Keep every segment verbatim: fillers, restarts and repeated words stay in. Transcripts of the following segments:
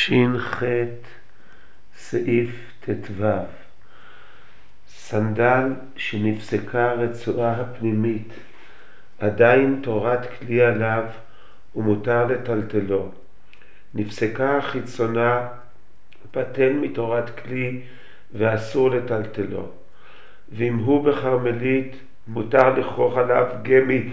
ש"ח סעיף ט"ו. סנדל שנפסקה הרצועה הפנימית, עדיין תורת כלי עליו ומותר לטלטלו. נפסקה החיצונה, פטן מתורת כלי ואסור לטלטלו. ואם הוא בחרמלית, מותר לכרוך עליו גמי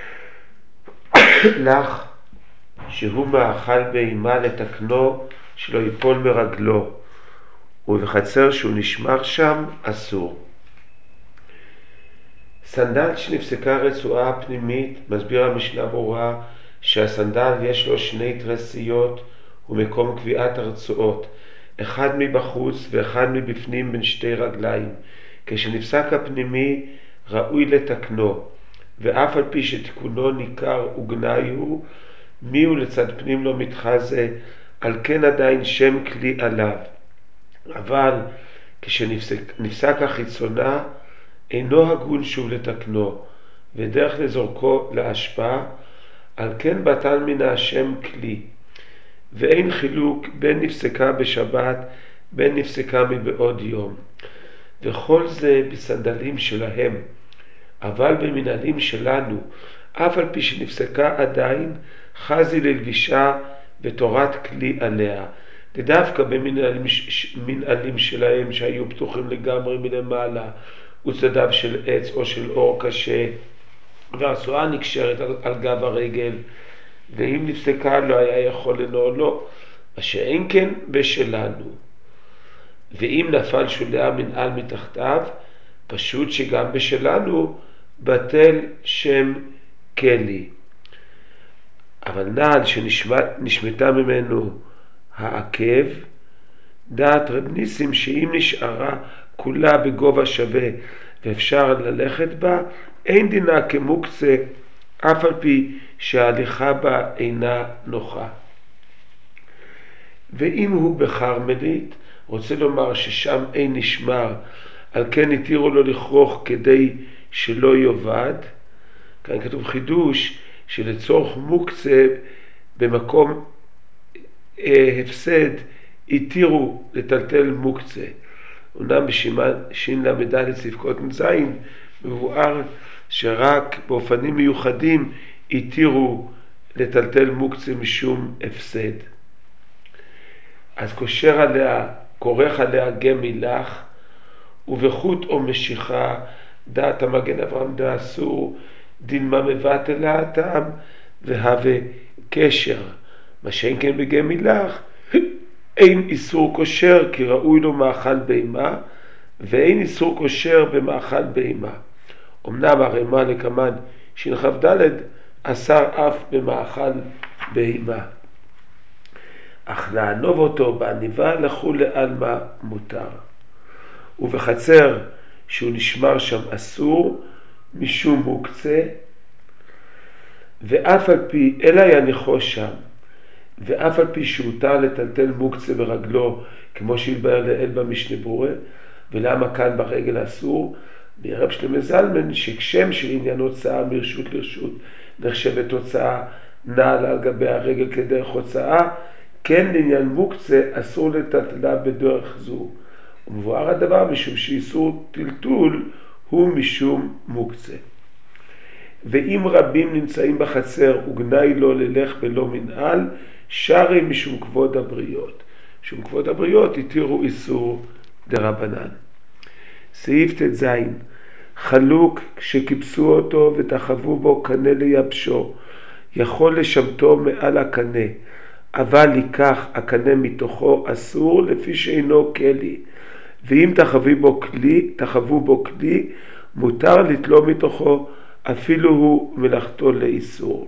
לך, שהוא מאכל בהמה, לתקנו שלא ייפול מרגלו, ובחצר שהוא נשמר שם אסור. סנדל שנפסקה רצועה הפנימית, מסביר המשנה ברורה שהסנדל יש לו שני תרסיות ומקום קביעת הרצועות, אחד מבחוץ ואחד מבפנים בין שתי רגליים. כשנפסק הפנימי ראוי לתקנו, ואף על פי שתיקונו ניכר וגנאי הוא, מי הוא לצד פנים לא מתחזה, על כן עדיין שם כלי עליו. אבל כשנפסק החיצונה אינו הגון שוב לתקנו, ודרך לזורקו להשפעה, על כן בטל מן השם כלי. ואין חילוק בין נפסקה בשבת בין נפסקה מבעוד יום, וכל זה בסנדלים שלהם. אבל במנהלים שלנו, אף על פי שנפסקה עדיין, חזי ללבישה ותורת כלי עליה. ודווקא במנהלים שלהם שהיו פתוחים לגמרי מלמעלה, וצדדיו של עץ או של אור קשה, והרצועה נקשרת על, על גב הרגל, ואם נפסקה לא היה יכול לנוע לו, מה שאין כן בשלנו. ואם נפל שולי המנהל מתחתיו, פשוט שגם בשלנו בטל שם כלי. אבל נעל שנשמטה ממנו העקב, דעת רב ניסים שאם נשארה כולה בגובה שווה ואפשר ללכת בה, אין דינה כמוקצה, אף על פי שההליכה בה אינה נוחה. ואם הוא בחרמלית, רוצה לומר ששם אין נשמר, על כן התירו לו לכרוך כדי שלא יובד. כאן כתוב חידוש שלצורך מוקצה במקום אה, הפסד התירו לטלטל מוקצה. אומנם בשין למדד ספקות נזין מבואר שרק באופנים מיוחדים התירו לטלטל מוקצה משום הפסד. אז קושר עליה, כורך עליה גמי לך, ובחוט או משיכה, דעת המגן אברהם דה אסור, דין מה מבטל הטעם, והווה קשר. מה שאין כן בגמי לך, אין איסור קושר כי ראוי לו מאכל בהמה, ואין איסור קושר במאכל בהמה. אמנם הרמה לקמן שנחב ד' אסר אף במאכל בהמה, אך לענוב אותו בעניבה לחול לעלמא מותר. ובחצר שהוא נשמר שם אסור משום מוקצה, ואף על פי אלא יניחו שם, ואף על פי שהותר לטלטל מוקצה ברגלו, כמו שהתבאר לאל במשנה ברורה. ולמה כאן ברגל אסור? ברב שלמה זלמן שכשם של עניין הוצאה מרשות לרשות נחשבת הוצאה נעל על גבי הרגל כדרך הוצאה, כן לעניין מוקצה אסור לטלטלה בדרך זו. ומבואר הדבר משום שאיסור טלטול הוא משום מוקצה. ואם רבים נמצאים בחצר וגנאי לו ללך בלא מנהל, שרי משום כבוד הבריות. משום כבוד הבריות התירו איסור דרבנן. סעיף ט"ז. חלוק שכיבסו אותו ותחבו בו קנה לייבשו, יכול לשמטו מעל הקנה, אבל ייקח הקנה מתוכו אסור לפי שאינו כלי. ואם תחבו בו כלי, תחבו בו כלי, מותר לתלו מתוכו, אפילו הוא מלאכתו לאיסור.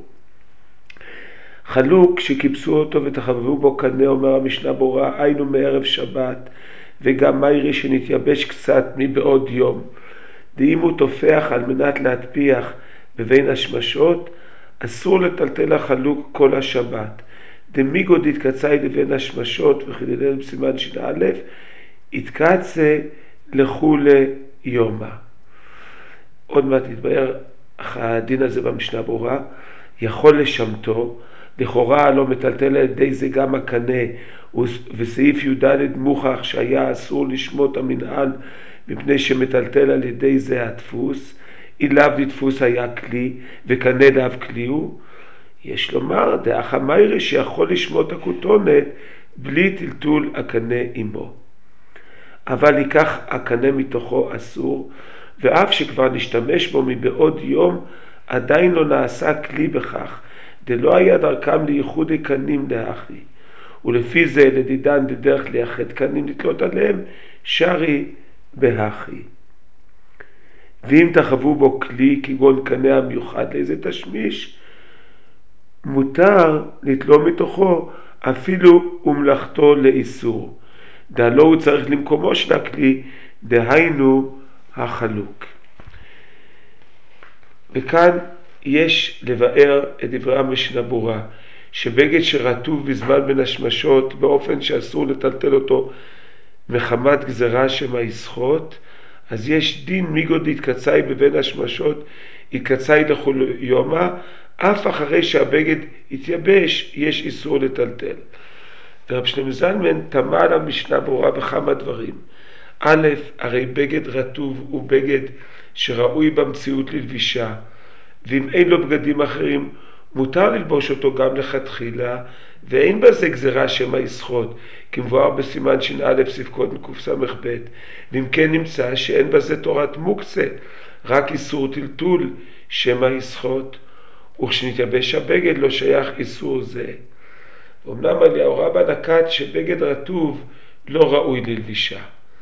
חלוק שכיבסו אותו ותחבו בו קנה, אומר המשנה ברורה, היינו מערב שבת, וגם מיירי שנתייבש קצת מבעוד יום. ואם הוא תופח על מנת להטפיח בבין השמשות, אסור לטלטל החלוק כל השבת. דמיגו דתקצאי לבין השמשות וחידלל בסימן ש"א, התקצה לכולי יומא. עוד מעט יתבהר הדין הזה במשנה ברורה. יכול לשמתו, לכאורה לא מטלטל על ידי זה גם הקנה, וסעיף י"ד מוכח שהיה אסור לשמוט המנהל מפני שמטלטל על ידי זה הדפוס, אילאו דדפוס היה כלי וקנה לאו כלי הוא. יש לומר דאח המיירי שיכול לשמוט הכותונת בלי טלטול הקנה עמו. אבל ייקח הקנה מתוכו אסור, ואף שכבר נשתמש בו מבעוד יום, עדיין לא נעשה כלי בכך, דלא היה דרכם לייחוד קנים דאחי. ולפי זה לדידן דדרך לייחד קנים לתלות עליהם, שרי בהכי. ואם תחוו בו כלי כגון קנה המיוחד לאיזה תשמיש, מותר לתלוא מתוכו אפילו ומלאכתו לאיסור. דלא הוא צריך למקומו של הכלי, דהיינו החלוק. וכאן יש לבאר את דברי המשנה ברורה, שבגד שרטוב בזמן בין השמשות באופן שאסור לטלטל אותו מחמת גזרה שמה יסחוט, אז יש דין מיגוד יתקצאי בבין השמשות, יתקצאי לכל יומה, אף אחרי שהבגד יתייבש יש איסור לטלטל. ורב שלמה זלמן תמה על המשנה ברורה בכמה דברים. א', הרי בגד רטוב הוא בגד שראוי במציאות ללבישה, ואם אין לו בגדים אחרים מותר ללבוש אותו גם לכתחילה, ואין בזה גזרה שמה יסחוט, כמבואר בסימן ש"א ספקות קס"ב, ואם כן נמצא שאין בזה תורת מוקצה, רק איסור טלטול שמה יסחוט, וכשנתייבש הבגד לא שייך איסור זה. אמנם אליהו רבא נקט שבגד רטוב לא ראוי ללבישה.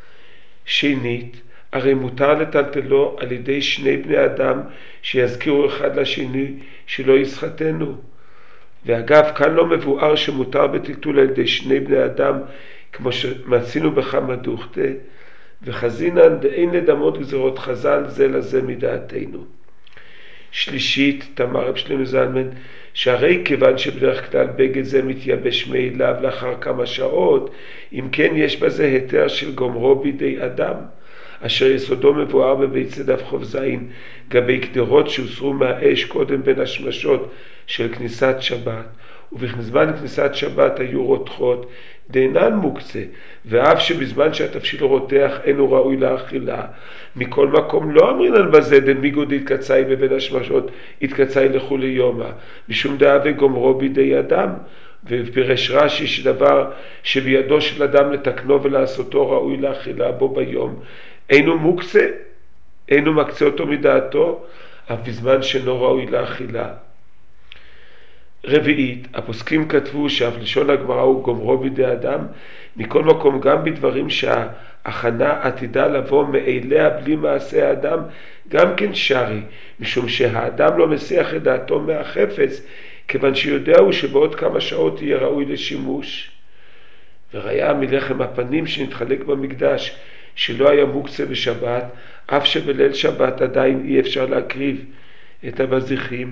שנית, הרי מותר לטלטלו על ידי שני בני אדם שיזכירו אחד לשני שלא יסחטנו. ואגב, כאן לא מבואר שמותר בטלטול על ידי שני בני אדם, כמו שמצינו בכמה דוכתה, וחזינן דאין לדמות גזרות חז"ל זה לזה מדעתנו. שלישית, תמר רב שלמה זלמן, שהרי כיוון שבדרך כלל בגד זה מתייבש מאליו לאחר כמה שעות, אם כן יש בזה היתר של גומרו בידי אדם, אשר יסודו מבואר בביצי דף חוב זין, גבי קדרות שהוסרו מהאש קודם בין השמשות של כניסת שבת, ובזמן כניסת שבת היו רותחות, דאינן מוקצה, ואף שבזמן שהתבשיל רותח אינו ראוי לאכילה, מכל מקום לא אמרינן בזה דמיגוד יתקצאי בבין השמשות יתקצאי לכולי יומא, משום דעה וגומרו בידי אדם. ופירש רש"י שדבר שבידו של אדם לתקנו ולעשותו ראוי לאכילה בו ביום, אינו מוקצה, אינו מקצה אותו מדעתו, אף בזמן שאינו ראוי לאכילה. רביעית, הפוסקים כתבו שאף לשון הגמרא הוא גומרו בידי אדם, מכל מקום גם בדברים שההכנה עתידה לבוא מאליה בלי מעשה האדם, גם כן שרי, משום שהאדם לא מסיח את דעתו מהחפץ, כיוון שיודע הוא שבעוד כמה שעות יהיה ראוי לשימוש. וראיה מלחם הפנים שנתחלק במקדש, שלא היה מוקצה בשבת, אף שבליל שבת עדיין אי אפשר להקריב את הבזיחים.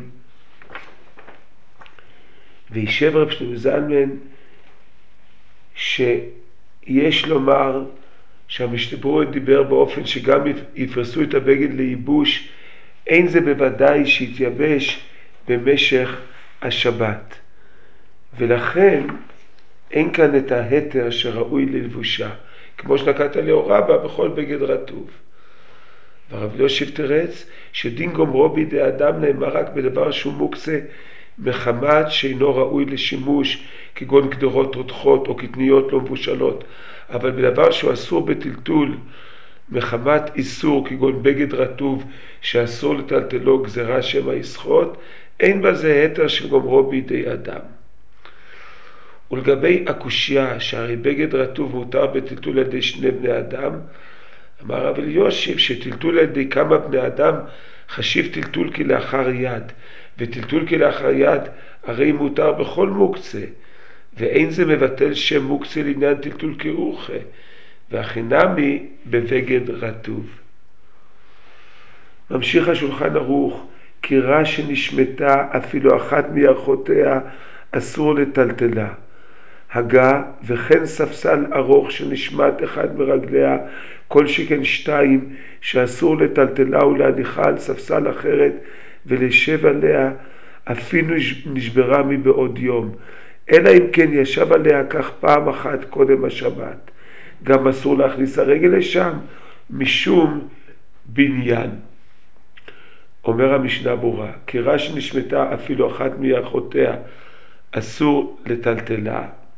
וישב רב שלמה זלמן שיש לומר שהמשנה ברורה דיבר באופן שגם יפרסו את הבגד לייבוש, אין זה בוודאי שיתייבש במשך השבת, ולכן אין כאן את ההתר שראוי ללבושה, כמו שנקט אליהו רבא בכל בגד רטוב. והרב יושיב תרץ שדין גומרו בידי אדם נאמר רק בדבר שהוא מוקצה מחמת שאינו ראוי לשימוש, כגון קדרות רותחות או קטניות לא מבושלות, אבל בדבר שהוא אסור בטלטול מחמת איסור, כגון בגד רטוב שאסור לטלטלו גזרה שמא יסחוט, אין בזה התר של גומרו בידי אדם. ולגבי הקושיה שהרי בגד רטוב מותר בטלטול על ידי שני בני אדם, אמר רב אלישיב שטלטול על ידי כמה בני אדם חשיב טלטול כלאחר יד, וטלטול כלאחר יד הרי מותר בכל מוקצה, ואין זה מבטל שם מוקצה לעניין טלטול כאוחה, והחינמי בבגד רטוב. ממשיך השולחן ערוך, קירה שנשמתה אפילו אחת מירכותיה אסור לטלטלה. הגה וכן ספסל ארוך שנשמט אחד מרגליה, כל שכן שתיים שאסור לטלטלה ולהניחה על ספסל אחרת ולשב עליה, אפילו נשברה מבעוד יום, אלא אם כן ישב עליה כך פעם אחת קודם השבת. גם אסור להכניס הרגל לשם משום בניין. אומר המשנה ברורה, קירה שנשמתה אפילו אחת מירכותיה אסור לטלטלה,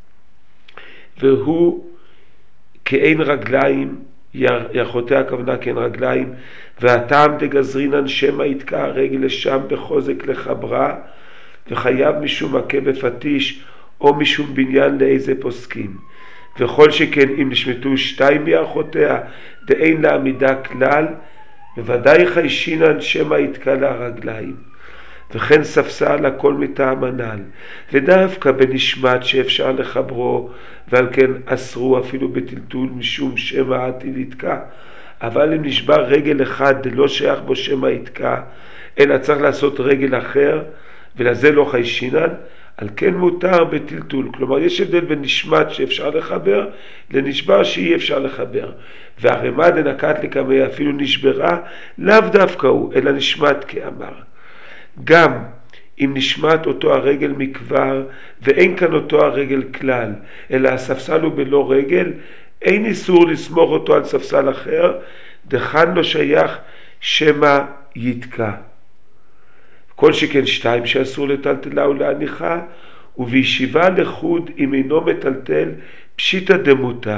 והוא כאין רגליים, ירכותיה הכוונה כאין רגליים, והטעם דגזרינן שמא יתקע הרגל לשם בחוזק לחברה, וחייב משום מכה בפטיש או משום בניין לאיזה פוסקים. וכל שכן אם נשמתו שתיים מירכותיה דאין לעמידה כלל, בוודאי חיישינן שמא יתקע לה רגליים. וכן ספסל הכל מטעם הנ"ל, ודווקא בנשמת שאפשר לחברו, ועל כן אסרו אפילו בטלטול משום שמא עתיד יתקע. אבל אם נשבר רגל אחד לא שייך בו שמא יתקע, אלא צריך לעשות רגל אחר, ולזה לא חיישינן, על כן מותר בטלטול. כלומר יש הבדל בין נשמת שאפשר לחבר לנשבר שאי אפשר לחבר. והרמ"א דנקט לקמיה אפילו נשברה לאו דווקא הוא אלא נשמת כאמר. גם אם נשמת אותו הרגל מכבר ואין כאן אותו הרגל כלל אלא הספסל הוא בלא רגל, אין איסור לסמוך אותו על ספסל אחר, דכאן לא שייך שמא יתקע. כל שכן שתיים שאסור לטלטלה ולהניחה, ובישיבה לחוד אם אינו מטלטל פשיטא דמותר.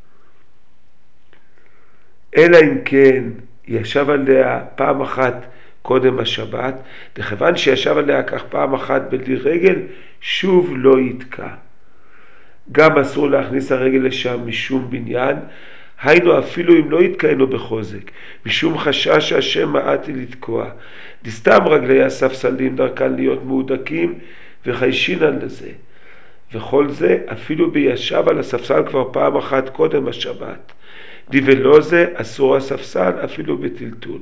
אלא אם כן ישב עליה פעם אחת קודם השבת, וכיוון שישב עליה כך פעם אחת בלי רגל, שוב לא יתקע. גם אסור להכניס הרגל לשם משום בניין, היינו אפילו אם לא יתקענו בחוזק, משום חשש שהשם מעתי לתקוע. דסתם רגלי הספסלים דרכן להיות מהודקים וחיישינן לזה. וכל זה אפילו בישב על הספסל כבר פעם אחת קודם השבת. די ולא זה אסור הספסל אפילו בטלטול.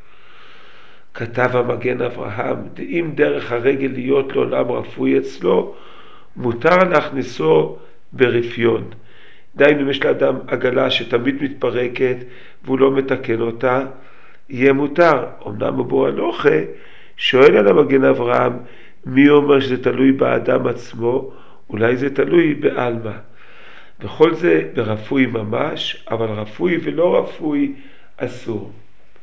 כתב המגן אברהם, אם דרך הרגל להיות לעולם רפוי אצלו, מותר להכניסו ברפיון. דהיינו אם יש לאדם עגלה שתמיד מתפרקת והוא לא מתקן אותה, יהיה מותר. אמנם אבו הלוכה שואל על המגן אברהם, מי אומר שזה תלוי באדם עצמו? אולי זה תלוי באלמה. וכל זה ברפוי ממש, אבל רפוי ולא רפוי אסור.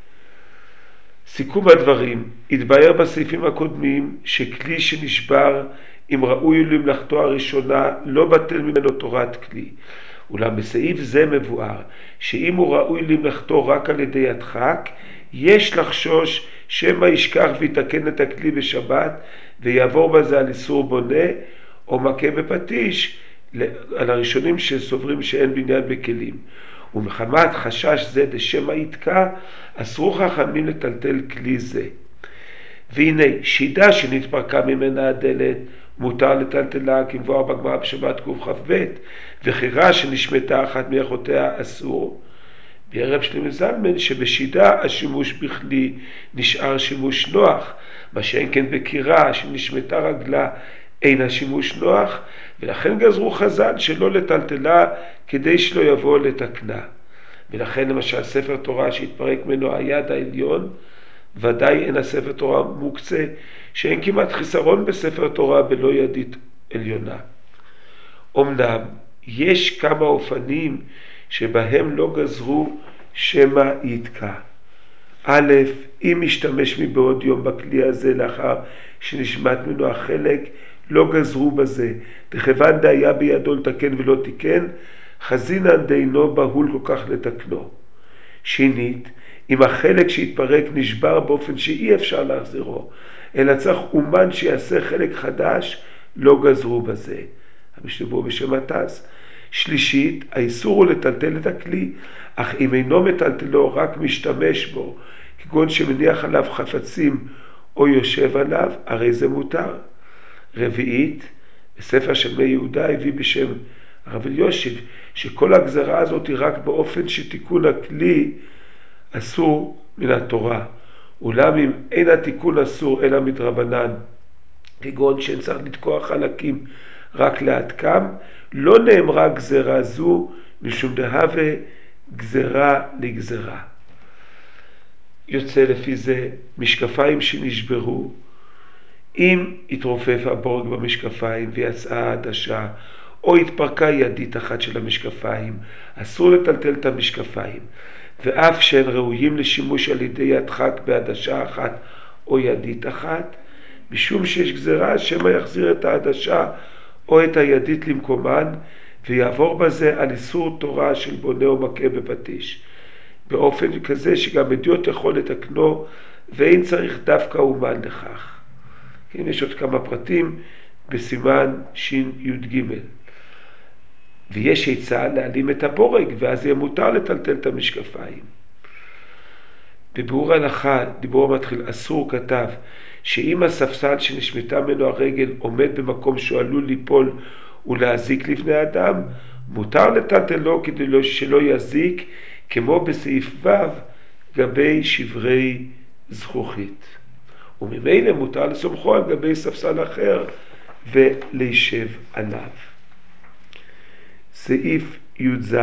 סיכום הדברים, התבהר בסעיפים הקודמים שכלי שנשבר אם ראוי למלאכתו הראשונה לא בטל ממנו תורת כלי. אולם בסעיף זה מבואר שאם הוא ראוי למלאכתו רק על ידי הדחק, יש לחשוש שמא ישכח ויתקן את הכלי בשבת ויעבור בזה על איסור בונה או מכה בפטיש על הראשונים שסוברים שאין בניין בכלים. ומחמת חשש זה דשמא יתקע, אסרו חכמים לטלטל כלי זה. והנה שידה שנתפרקה ממנה הדלת מותר לטלטלה כמבואר בגמרא בשבת קכ"ב, וחירה שנשמתה אחת מאחותיה אסור. בערב שלמה זלמן שבשידה השימוש בכלי נשאר שימוש נוח, מה שאין כן בקירה שנשמתה רגלה אין השימוש נוח, ולכן גזרו חז"ל שלא לטלטלה כדי שלא יבוא לתקנה. ולכן למשל ספר תורה שהתפרק ממנו היד העליון, ודאי אין הספר תורה מוקצה, שאין כמעט חיסרון בספר תורה בלא ידית עליונה. אמנם יש כמה אופנים שבהם לא גזרו שמא יתקע. א', אם משתמש מבעוד יום בכלי הזה לאחר שנשמט ממנו החלק, לא גזרו בזה, וכיוון דהיה בידו לתקן ולא תיקן, חזינן דאינו בהול כל כך לתקנו. שנית, אם החלק שהתפרק נשבר באופן שאי אפשר להחזירו, אלא צריך אומן שיעשה חלק חדש, לא גזרו בזה. המשתברו בשם התז. שלישית, האיסור הוא לטלטל את הכלי, אך אם אינו מטלטלו רק משתמש בו, כגון שמניח עליו חפצים או יושב עליו, הרי זה מותר. רביעית, בספר של מי יהודה הביא בשם הרב אלישיב, שכל הגזרה הזאת היא רק באופן שתיקון הכלי אסור מן התורה. אולם אם אין התיקון אסור אלא מדרבנן, כגון שאין צריך לתקוע חלקים רק להתקם, לא נאמרה גזרה זו משום דהווה גזרה לגזרה. יוצא לפי זה משקפיים שנשברו, אם התרופף הבורג במשקפיים ויצאה העדשה, או התפרקה ידית אחת של המשקפיים, אסור לטלטל את המשקפיים, ואף שהן ראויים לשימוש על ידי ידחק בעדשה אחת או ידית אחת, משום שיש גזירה שמא יחזיר את העדשה או את הידית למקומן, ויעבור בזה על איסור תורה של בונה או מכה בפטיש, באופן כזה שגם אדיוט יכול לתקנו, ואין צריך דווקא אומן לכך. כן, יש עוד כמה פרטים בסימן שי"ג. ויש עצה להעלים את הבורג, ואז יהיה מותר לטלטל את המשקפיים. בביאור הלכה, דיבור המתחיל, אסור כתב, שאם הספסל שנשמטה ממנו הרגל עומד במקום שהוא עלול ליפול ולהזיק לבני אדם, מותר לטלטלו כדי שלא יזיק, כמו בסעיף ו' גבי שברי זכוכית. וממילא מותר לסומכו על גבי ספסל אחר וליישב עליו. סעיף י"ז,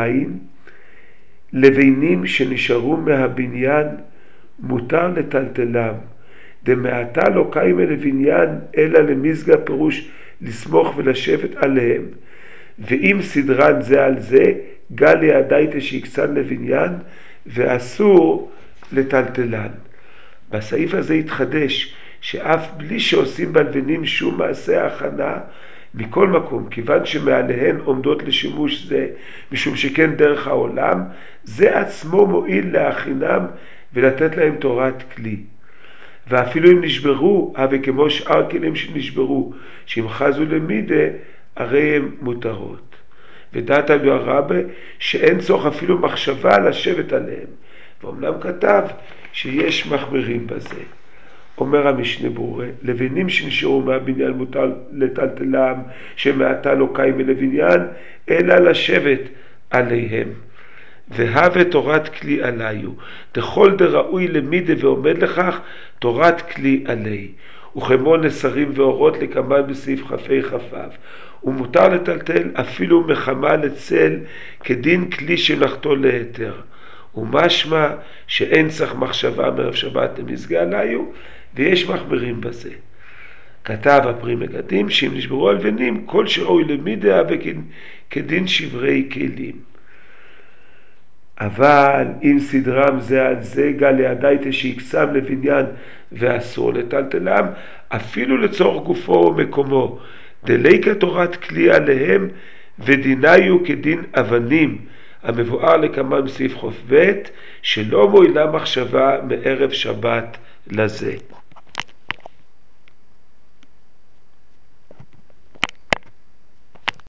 לבנים שנשארו מהבניין מותר לטלטלם, דמעתה לא קיימה לבניין אלא למזגה, פירוש לסמוך ולשבת עליהם, ואם סדרן זה על זה גל יעדייתא שיקצן לבניין, ואסור לטלטלן. בסעיף הזה התחדש שאף בלי שעושים בלבנים שום מעשה הכנה, מכל מקום, כיוון שמעליהן עומדות לשימוש זה, משום שכן דרך העולם, זה עצמו מועיל להכינם ולתת להם תורת כלי. ואפילו אם נשברו, הווה כמו שאר כלים שנשברו, שאם חזו למידה, הרי הם מותרות. ודעת על הרבה שאין צורך אפילו מחשבה לשבת עליהם, ואומנם כתב שיש מחמירים בזה. אומר המשנה ברורה, לבנים שנשארו מהבניין מותר לטלטלם, שמעתה לא קיימה לבניין, אלא לשבת עליהם. והווה תורת כלי עליו, דכל דראוי למידה ועומד לכך, תורת כלי עלי. וכמו נסרים ואורות לקמן בסעיף כ"ה כ"ו. ומותר לטלטל אפילו מחמה לצל, כדין כלי שמלאכתו להיתר. ומשמע שאין צריך מחשבה מערב שבת למזגה עליו, ויש מחמירים בזה. כתב הפרי מגדים שאם נשברו הלבנים, כל שראוי למידה וכדין שברי כלים. אבל אם סדרם זה על זה גל יעדייתא שיקצם לבניין ואסור לטלטלם, אפילו לצורך גופו ומקומו, דליקה תורת כלי עליהם, ודיניו כדין אבנים, המבואר לקמן בסעיף ח"ב, שלא מועילה מחשבה מערב שבת לזה.